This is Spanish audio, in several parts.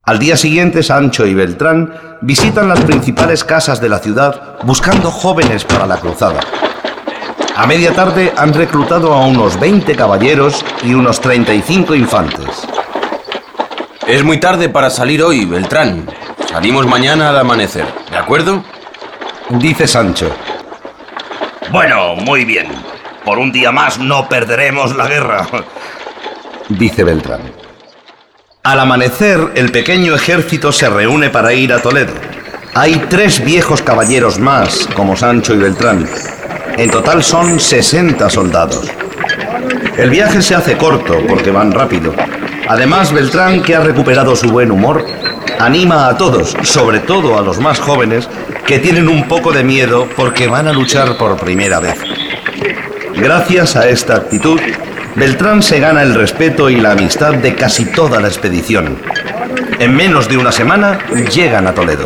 Al día siguiente, Sancho y Beltrán visitan las principales casas de la ciudad buscando jóvenes para la cruzada. A media tarde han reclutado a unos 20 caballeros y unos 35 infantes. Es muy tarde para salir hoy, Beltrán. Salimos mañana al amanecer, ¿de acuerdo? Dice Sancho. Bueno, muy bien. Por un día más no perderemos la guerra. Dice Beltrán. Al amanecer, el pequeño ejército se reúne para ir a Toledo. Hay 3 viejos caballeros más, como Sancho y Beltrán. En total son 60 soldados. El viaje se hace corto porque van rápido. Además, Beltrán, que ha recuperado su buen humor, anima a todos, sobre todo a los más jóvenes, que tienen un poco de miedo porque van a luchar por primera vez. Gracias a esta actitud, Beltrán se gana el respeto y la amistad de casi toda la expedición. En menos de una semana llegan a Toledo.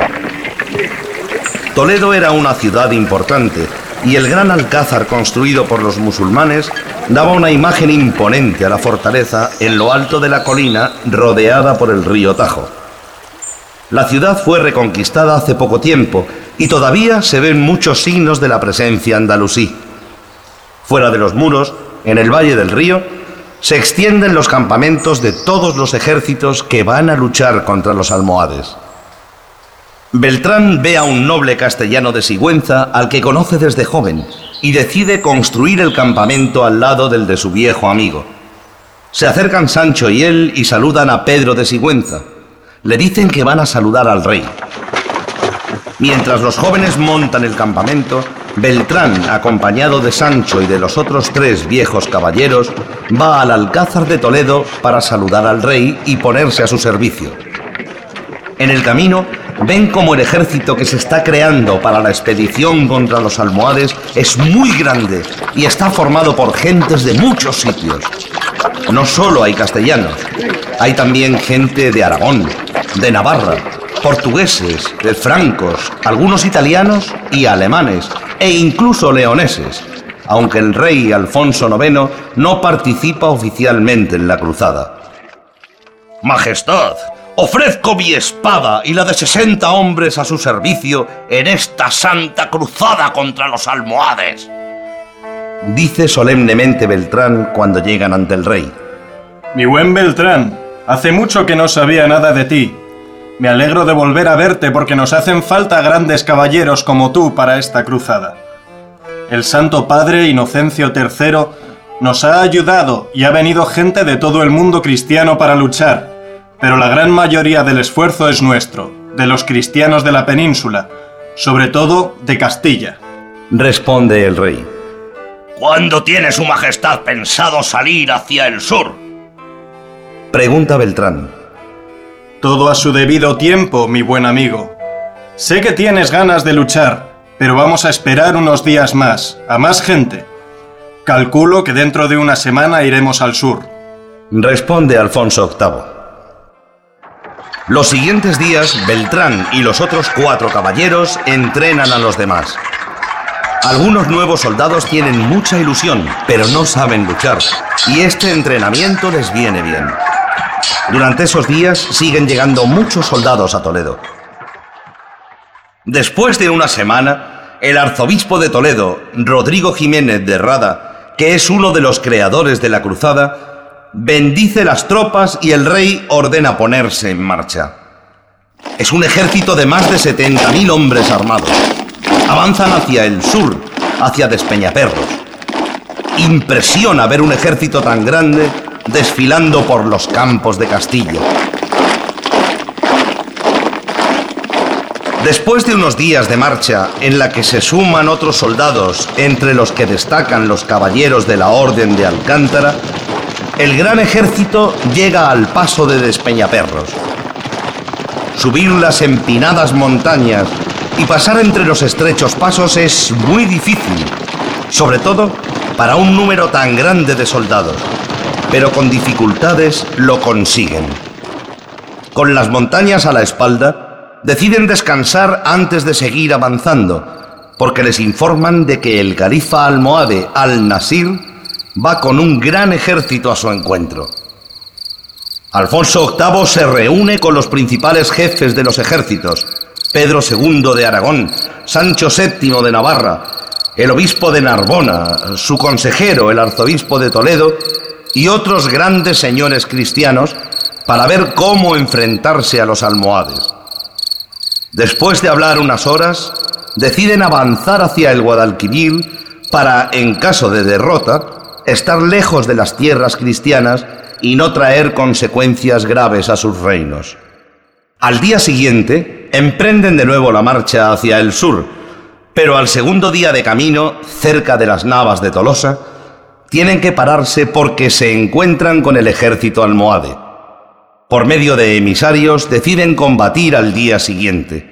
Toledo era una ciudad importante y el gran alcázar construido por los musulmanes daba una imagen imponente a la fortaleza en lo alto de la colina rodeada por el río Tajo. La ciudad fue reconquistada hace poco tiempo y todavía se ven muchos signos de la presencia andalusí. Fuera de los muros, en el valle del río, se extienden los campamentos de todos los ejércitos que van a luchar contra los almohades. Beltrán ve a un noble castellano de Sigüenza al que conoce desde joven y decide construir el campamento al lado del de su viejo amigo. Se acercan Sancho y él y saludan a Pedro de Sigüenza. Le dicen que van a saludar al rey. Mientras los jóvenes montan el campamento, Beltrán, acompañado de Sancho y de los otros 3 viejos caballeros, va al alcázar de Toledo para saludar al rey y ponerse a su servicio. En el camino, ven como el ejército que se está creando para la expedición contra los almohades es muy grande y está formado por gentes de muchos sitios. No solo hay castellanos, hay también gente de Aragón, de Navarra, portugueses, de francos, algunos italianos y alemanes, e incluso leoneses, aunque el rey Alfonso IX no participa oficialmente en la cruzada. Majestad, ofrezco mi espada y la de 60 hombres a su servicio en esta santa cruzada contra los almohades. Dice solemnemente Beltrán cuando llegan ante el rey. Mi buen Beltrán, hace mucho que no sabía nada de ti. Me alegro de volver a verte porque nos hacen falta grandes caballeros como tú para esta cruzada. El Santo Padre Inocencio III nos ha ayudado y ha venido gente de todo el mundo cristiano para luchar, pero la gran mayoría del esfuerzo es nuestro, de los cristianos de la península, sobre todo de Castilla. Responde el rey. ¿Cuándo tiene su majestad pensado salir hacia el sur? Pregunta Beltrán. Todo a su debido tiempo, mi buen amigo. Sé que tienes ganas de luchar, pero vamos a esperar unos días más, a más gente. Calculo que dentro de una semana iremos al sur. Responde Alfonso VIII. Los siguientes días, Beltrán y los otros 4 caballeros entrenan a los demás. Algunos nuevos soldados tienen mucha ilusión, pero no saben luchar, y este entrenamiento les viene bien. Durante esos días siguen llegando muchos soldados a Toledo. Después de una semana, el arzobispo de Toledo, Rodrigo Jiménez de Rada, que es uno de los creadores de la cruzada, bendice las tropas y el rey ordena ponerse en marcha. Es un ejército de más de 70.000 hombres armados. Avanzan hacia el sur, hacia Despeñaperros. Impresiona ver un ejército tan grande desfilando por los campos de Castilla. Después de unos días de marcha en la que se suman otros soldados, entre los que destacan los caballeros de la Orden de Alcántara, el gran ejército llega al paso de Despeñaperros. Subir las empinadas montañas y pasar entre los estrechos pasos es muy difícil, sobre todo para un número tan grande de soldados, pero con dificultades lo consiguen. Con las montañas a la espalda, deciden descansar antes de seguir avanzando, porque les informan de que el califa almohade Al-Nasir va con un gran ejército a su encuentro. Alfonso VIII se reúne con los principales jefes de los ejércitos: Pedro II de Aragón, Sancho VII de Navarra, el obispo de Narbona, su consejero, el arzobispo de Toledo, y otros grandes señores cristianos, para ver cómo enfrentarse a los almohades. Después de hablar unas horas, deciden avanzar hacia el Guadalquivir para, en caso de derrota, estar lejos de las tierras cristianas y no traer consecuencias graves a sus reinos. Al día siguiente, emprenden de nuevo la marcha hacia el sur, pero al segundo día de camino, cerca de las Navas de Tolosa, tienen que pararse porque se encuentran con el ejército almohade. Por medio de emisarios deciden combatir al día siguiente.